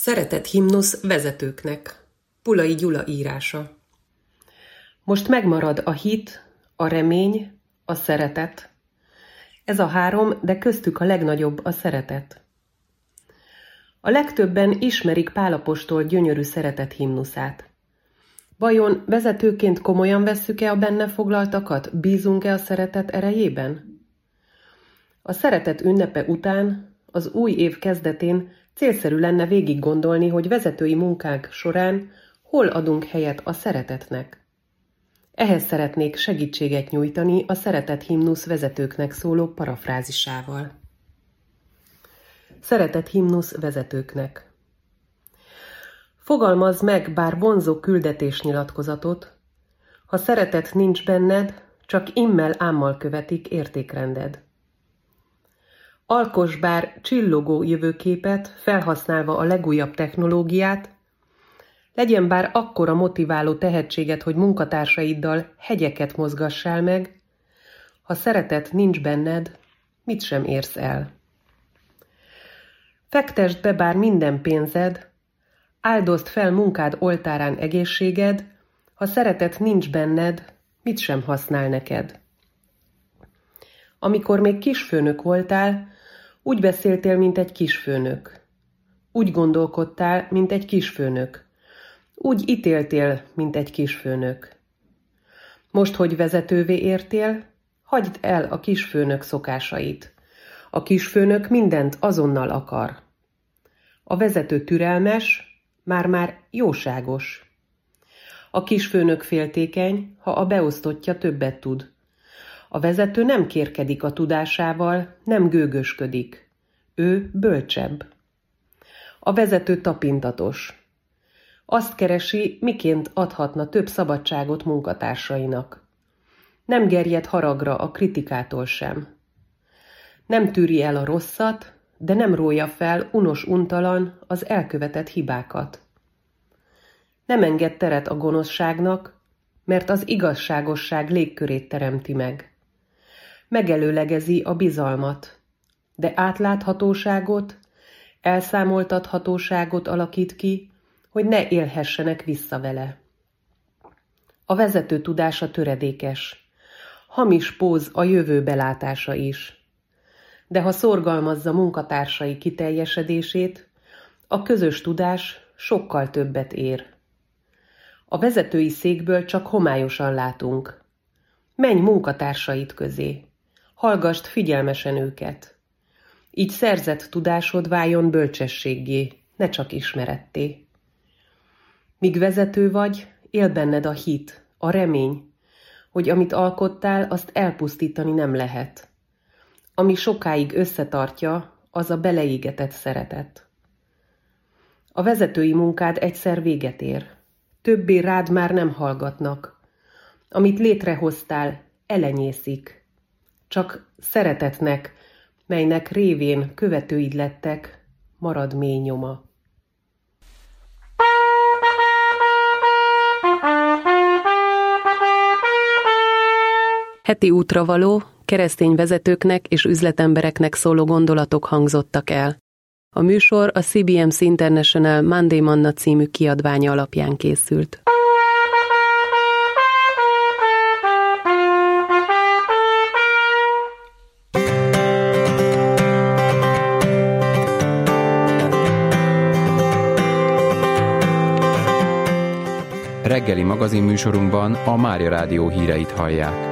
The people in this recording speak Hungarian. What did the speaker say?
Szeretett himnusz vezetőknek. Pulai Gyula írása. Most megmarad a hit, a remény, a szeretet. Ez a három, de köztük a legnagyobb a szeretet. A legtöbben ismerik Pál apostol gyönyörű szeretett himnuszát. Vajon vezetőként komolyan vesszük-e a benne foglaltakat? Bízunk-e a szeretet erejében? A szeretet ünnepe után, az új év kezdetén célszerű lenne végig gondolni, hogy vezetői munkánk során hol adunk helyet a szeretetnek. Ehhez szeretnék segítséget nyújtani a szeretett himnusz vezetőknek szóló parafrázisával. Szeretett himnusz vezetőknek. Fogalmazz meg bár vonzó küldetésnyilatkozatot, ha szeretet nincs benned, csak immel ámmal követik értékrended. Alkoss bár csillogó jövőképet, felhasználva a legújabb technológiát, legyen bár akkora motiváló tehetséged, hogy munkatársaiddal hegyeket mozgassál meg, ha szeretet nincs benned, mit sem érsz el. Fektesd be bár minden pénzed, áldozd fel munkád oltárán egészséged, ha szeretet nincs benned, mit sem használ neked. Amikor még kisfőnök voltál, úgy beszéltél, mint egy kisfőnök. Úgy gondolkodtál, mint egy kisfőnök. Úgy ítéltél, mint egy kisfőnök. Most, hogy vezetővé értél, hagyd el a kisfőnök szokásait. A kisfőnök mindent azonnal akar. A vezető türelmes, már-már jóságos. A kisfőnök féltékeny, ha a beosztottja többet tud. A vezető nem kérkedik a tudásával, nem gőgösködik. Ő bölcsebb. A vezető tapintatos. Azt keresi, miként adhatna több szabadságot munkatársainak. Nem gerjed haragra a kritikától sem. Nem tűri el a rosszat, de nem rója fel unos-untalan az elkövetett hibákat. Nem enged teret a gonoszságnak, mert az igazságosság légkörét teremti meg. Megelőlegezi a bizalmat, de átláthatóságot, elszámoltathatóságot alakít ki, hogy ne élhessenek vissza vele. A vezető tudása töredékes, hamis póz a jövő belátása is. De ha szorgalmazza munkatársai kiteljesedését, a közös tudás sokkal többet ér. A vezetői székből csak homályosan látunk. Menj munkatársaid közé, hallgasd figyelmesen őket. Így szerzett tudásod váljon bölcsességgé, ne csak ismeretté. Míg vezető vagy, él benned a hit, a remény, hogy amit alkottál, azt elpusztítani nem lehet. Ami sokáig összetartja, az a beleégetett szeretet. A vezetői munkád egyszer véget ér. Többé rád már nem hallgatnak. Amit létrehoztál, elenyészik. Csak szeretetnek, melynek révén követőid lettek, marad mély nyoma. Heti útravaló, keresztény vezetőknek és üzletembereknek szóló gondolatok hangzottak el. A műsor a CBMC International Monday Manna című kiadványa alapján készült. Reggeli magazinműsorunkban a Mária Rádió híreit hallják.